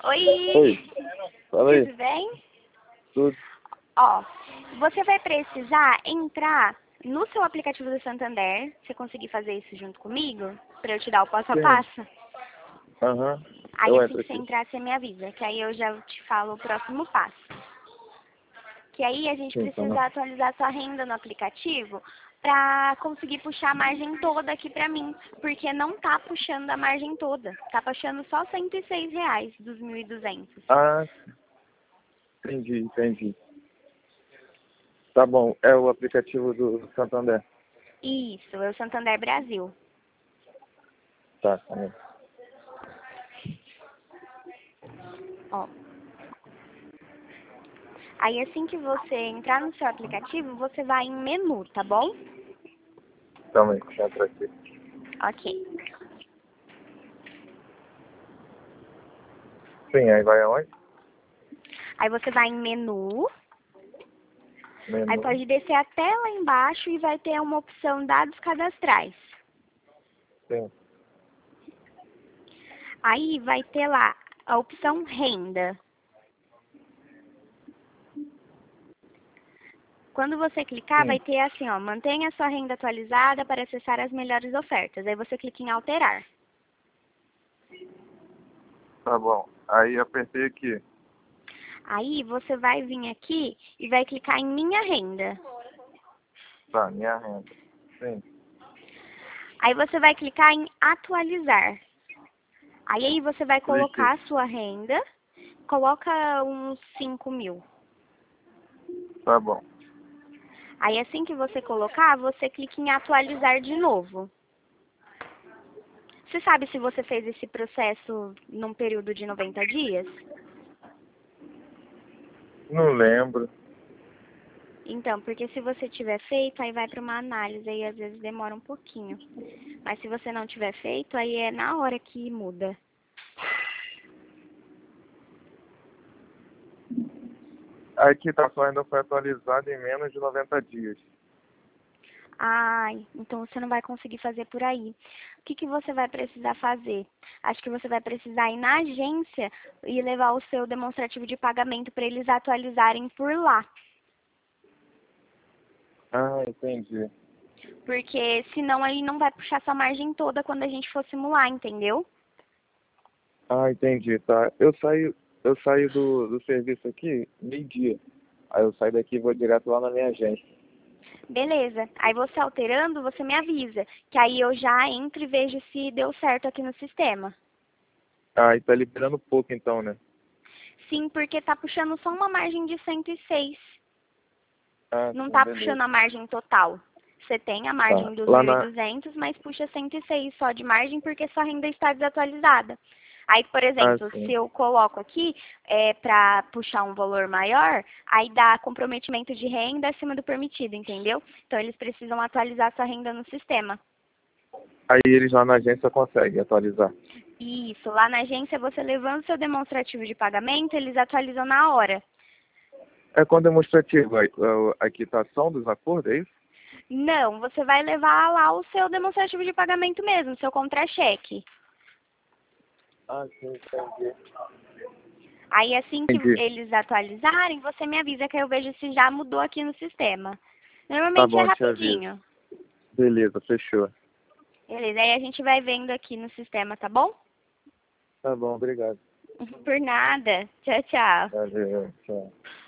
Oi, Oi, fala aí. tudo bem? Tudo. Ó, você vai precisar entrar no seu aplicativo do Santander. Você conseguir fazer isso junto comigo? Pra eu te dar o passo a Sim. passo? Aham. Aí Eu assim entro que você aqui. entrar, você me avisa, que aí eu já te falo o próximo passo. Que aí a gente Sim, tá bom. precisa atualizar sua renda no aplicativo para conseguir puxar a margem toda aqui para mim, porque não tá puxando a margem toda, tá puxando só R$ 106 dos 1.200. Ah, entendi. Tá bom, é o aplicativo do Santander. Isso, é o Santander Brasil. Tá bom. Ó, aí assim que você entrar no seu aplicativo, você vai em menu, tá bom? Calma aí, deixa eu entrar aqui. Ok. Sim, aí vai aonde? Aí você vai em menu, aí Menu. pode descer até lá embaixo e vai ter uma opção dados cadastrais. Sim. Aí vai ter lá a opção renda. Quando você clicar, vai Sim. ter assim, ó, mantenha sua renda atualizada para acessar as melhores ofertas. Aí você clica em alterar. Tá bom. Aí apertei aqui. Aí você vai vir aqui e vai clicar em minha renda. Tá, minha renda. Sim. Aí você vai clicar em atualizar. Aí você vai Cliquei. colocar a sua renda, coloca uns 5.000. Tá bom. Aí assim que você colocar, você clica em atualizar de novo. Você sabe se você fez esse processo num período de 90 dias? Não lembro. Então, porque se você tiver feito, aí vai para uma análise, aí às vezes demora um pouquinho. Mas se você não tiver feito, aí é na hora que muda. Aqui tá só ainda foi atualizado em menos de 90 dias. Ai, então você não vai conseguir fazer por aí. O que você vai precisar fazer? Acho que você vai precisar ir na agência e levar o seu demonstrativo de pagamento para eles atualizarem por lá. Ah, entendi. Porque senão aí não vai puxar sua margem toda quando a gente for simular, entendeu? Ah, entendi, tá. Eu saio do serviço aqui meio-dia. Aí eu saio daqui e vou direto lá na minha agência. Beleza. Aí você alterando, você me avisa. Que aí eu já entro e vejo se deu certo aqui no sistema. Ah, e tá liberando pouco então, né? Sim, porque tá puxando só uma margem de 106. Ah, Não sim, tá puxando beleza. a margem total. Você tem a Tá. margem dos Lá mil e na. duzentos, mas puxa 106 só de margem porque sua renda está desatualizada. Aí, por Ah, exemplo, se sim. eu coloco aqui para puxar um valor maior, aí dá comprometimento de renda acima do permitido, entendeu? Então, eles precisam atualizar sua renda no sistema. Aí eles lá na agência conseguem atualizar. Isso, lá na agência, você levando seu demonstrativo de pagamento, eles atualizam na hora. É com demonstrativo a quitação dos acordos, é isso? Não, você vai levar lá o seu demonstrativo de pagamento mesmo, seu contra-cheque. Ah, sim, entendi. Aí assim que Entendi. eles atualizarem, você me avisa que eu vejo se já mudou aqui no sistema. Tá Normalmente é bom, eu te aviso. rapidinho. Beleza, fechou. Beleza, aí a gente vai vendo aqui no sistema, tá bom? Tá bom, obrigado. Por nada. Tchau, tchau. Valeu, tchau.